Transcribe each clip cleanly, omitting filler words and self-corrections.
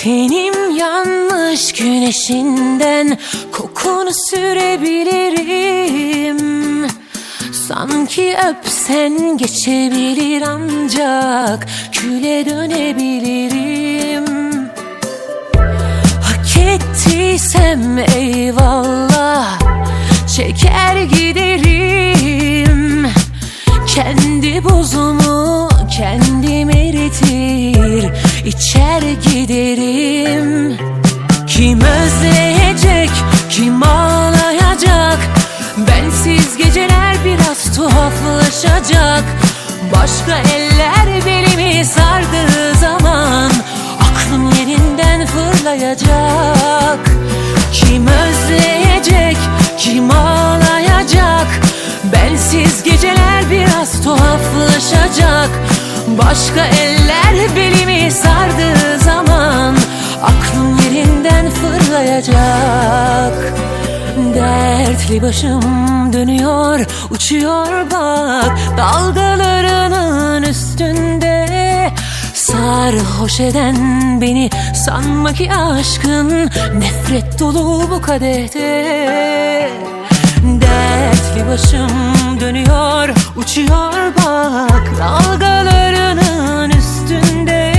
Tenim yanmış güneşinden kokunu sürebilirim. Sanki öpsen geçebilir ancak küle dönebilirim. Hak ettiysem eyvallah, çeker giderim. Kendi buzumu kendim eritir, içer giderim. Kim özleyecek, kim ağlayacak? Bensiz geceler biraz tuhaflaşacak. Başka eller belimi sardığı zaman aklım yerinden fırlayacak. Kim özleyecek, kim ağlayacak? Bensiz geceler biraz tuhaflaşacak. Başka eller belimi sardığı zaman aklım yerinden fırlayacak. Dertli başım dönüyor, uçuyor bak dalgalarının üstünde. Sarhoş eden beni sanma ki aşkın nefret dolu bu kadehte. Dertli başım dönüyor, uçuyor bak dalgalarının üstünde.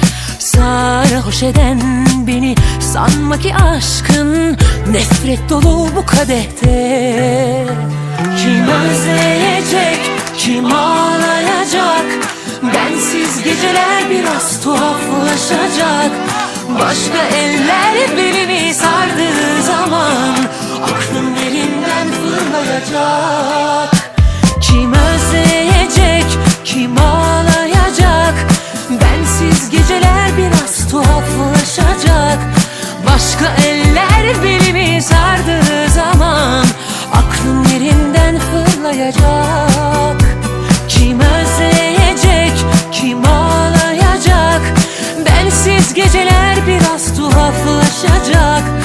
Sarhoş eden beni sanma ki aşkın nefret dolu bu kadehte. Kim özleyecek, kim ağlayacak? Bensiz geceler biraz tuhaflaşacak. Başka eller belimi sardığı zaman aklım yerinden fırlayacak. Kim özleyecek, kim ağlayacak? Bensiz geceler biraz tuhaflaşacak. Başka eller belimi sardığı zaman aklım yerinden fırlayacak. Kim özleyecek, kim ağlayacak? Bensiz geceler biraz tuhaflaşacak.